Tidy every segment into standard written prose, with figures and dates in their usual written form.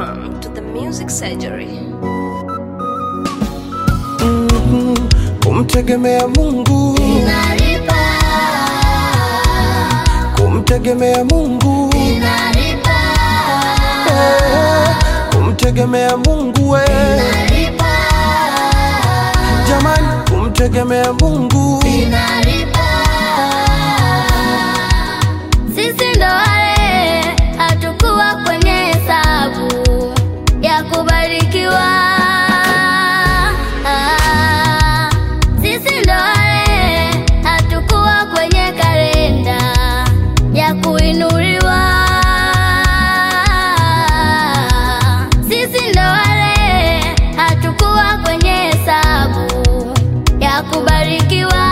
Welcome to the Music Surgery. Kumtegemea Mungu inalipa, kumtegemea Mungu inalipa, kumtegemea Mungu inalipa, jamani, kumtegemea Mungu inalipa. Sisi ndo wale hatukuwa kwenye hesabu ya kubarikiwa. Sisi ndo wale hatukuwa kwenye kalenda ya kuinuliwa. Sisi ndo wale hatukuwa kwenye hesabu ya kubarikiwa.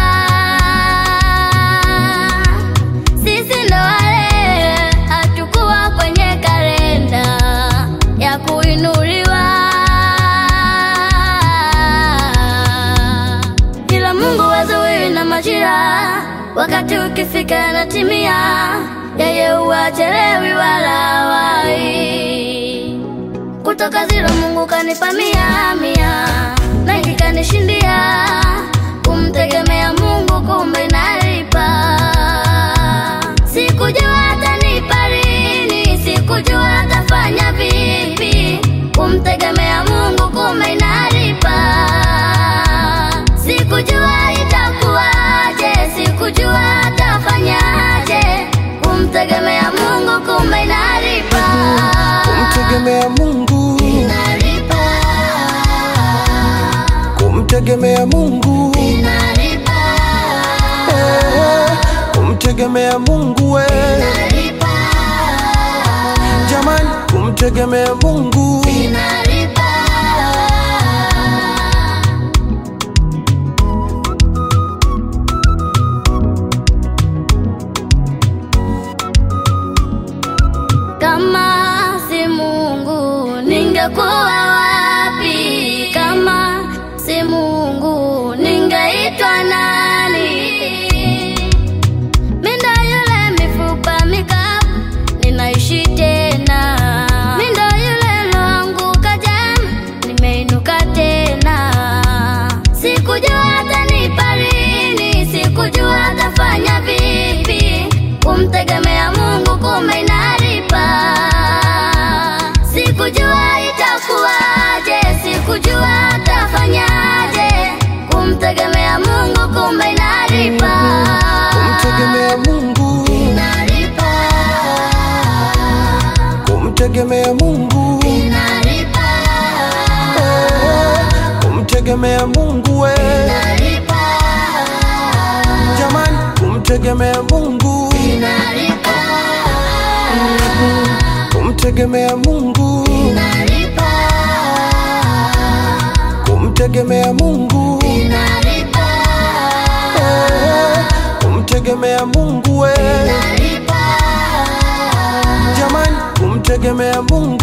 Sisi ndo wale hatukuwa kwenye kalenda ya kuinuliwa. Ila Mungu hazuii na majira, wakati ukifika yanatimia. Yeye huachelewi wala hawai. Kutoka zero Mungu kanipa mia mia, mengi kanishindia. Kumtegemea Mungu kumbe inalipa. Sikujua atanipa lini, sikujua atafanya vipi. Kumtegemea Mungu kumbe inalipa. Sikujua itakuwaje, sikujua atafanyaje. Kumtegemea Mungu kumbe inalipa. kumtegemea Mungu Inalipa, kumtegemea Mungu inalipa, kumtegemea Mungu inalipa, jamani, kumtegemea Mungu inalipa. Kama si Mungu ningekuwa wapi? Kama si Mungu ningeitwa nani? Minda yule mifupa mikavu ninaishi tena. Minda yule loanguka jana nimeinuka tena. Sikujua atanipa lini, sikujua atafanya vipi. Kumtegemea Mungu kumbe inalipa. Sikujua itakuwaje, sikujua atafanyaje. Kumtegemea Mungu kumbe inalipa. kumtegemea Mungu Inalipa, kumtegemea Mungu inalipa, kumtegemea Mungu inalipa, jamani, kumtegemea Mungu inalipa, kumtegemea Mungu inalipa, kumtegemea Mungu inalipa, kumtegemea Mungu inalipa, jamani, kumtegemea Mungu